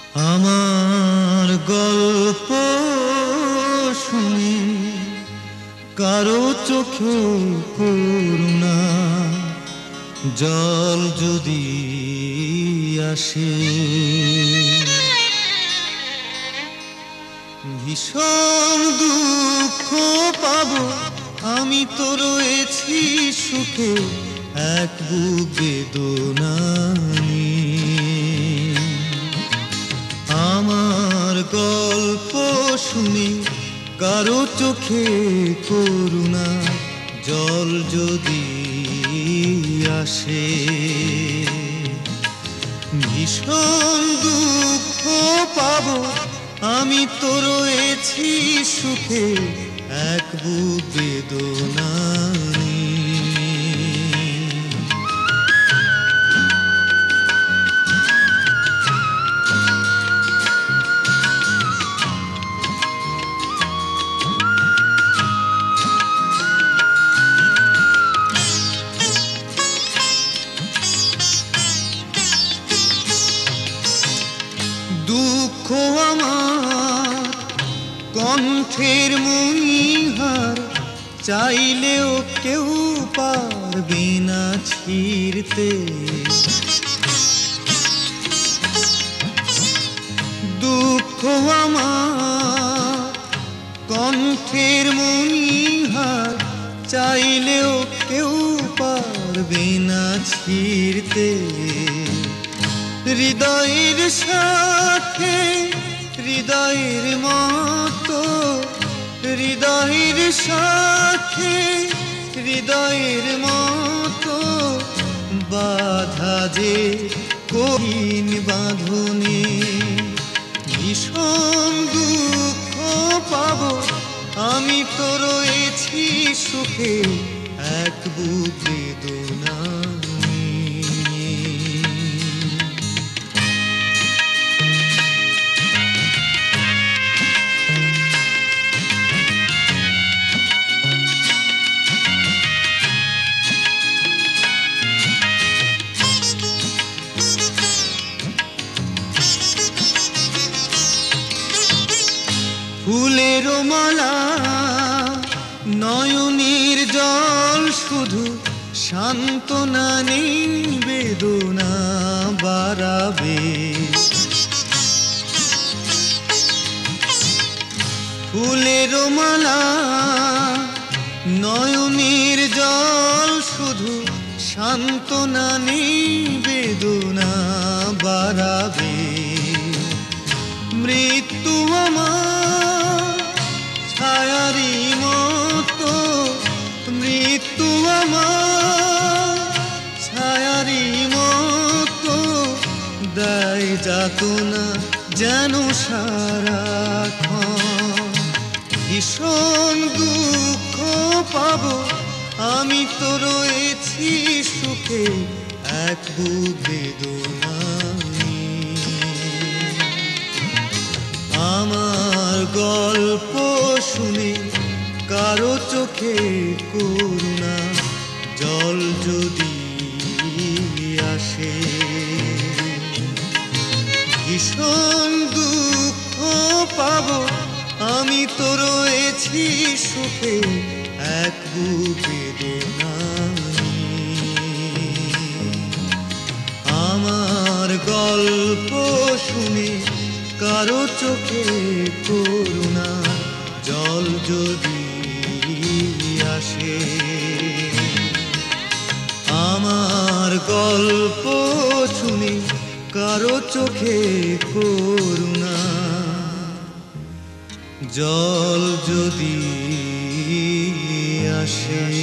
আমার গল্প শুনে কারো চোখে করুণা জল যদি আসে, ভীষণ দুঃখ পাবো আমি তো রয়েছি সুখে এক বুক বেদনা নিয়ে। আমার গল্প শুনে কারো চোখে করুণা জল যদি আসে, ভীষণ দুঃখ পাবো আমি তো রয়েছি সুখে এক বুক বেদনা নিয়ে। দুঃখ আমার কণ্ঠের মণিহার, চাইলেও কেউ পারবে না ছিঁড়তে। দুঃখ আমার কণ্ঠের মণিহার, চাইলেও কেউ পারবে না ছিঁড়তে। হৃদয়ের সাথে হৃদয়ের মতো, হৃদয়ের সাথে হৃদয়ের মতো বাধা যে কঠিন বাঁধনে। ভীষণ দুঃখ পাবো আমি তো রয়েছি সুখে এক বুক বেদনা। ফুলের মালা নয়নের জল শুধু সান্ত্বনা নেই বেদনা বাড়াবে। ফুলের মালা নয়নের জল শুধু সান্ত্বনা নেই বেদনা বাড়াবে। মৃত্যু আমার ছায়ারি মতো, মৃত্যু আমার ছায়ারি মতো দেয় যাতনা যেন সারাক্ষণ। ভীষণ দুঃখ পাবো আমি তো রয়েছি সুখে এক বুক বেদনা। আমার গল্প শুনে কারো চোখে করুণা জল যদি আসে, ভীষণ দুঃখ পাবো আমি তো রয়েছি সুখে এক বুক বেদনা। আমার গল্প শুনে কারো চোখে করুণা জল যদি আসে, আমার গল্প শুনে কারো চোখে করুণা জল যদি আসে।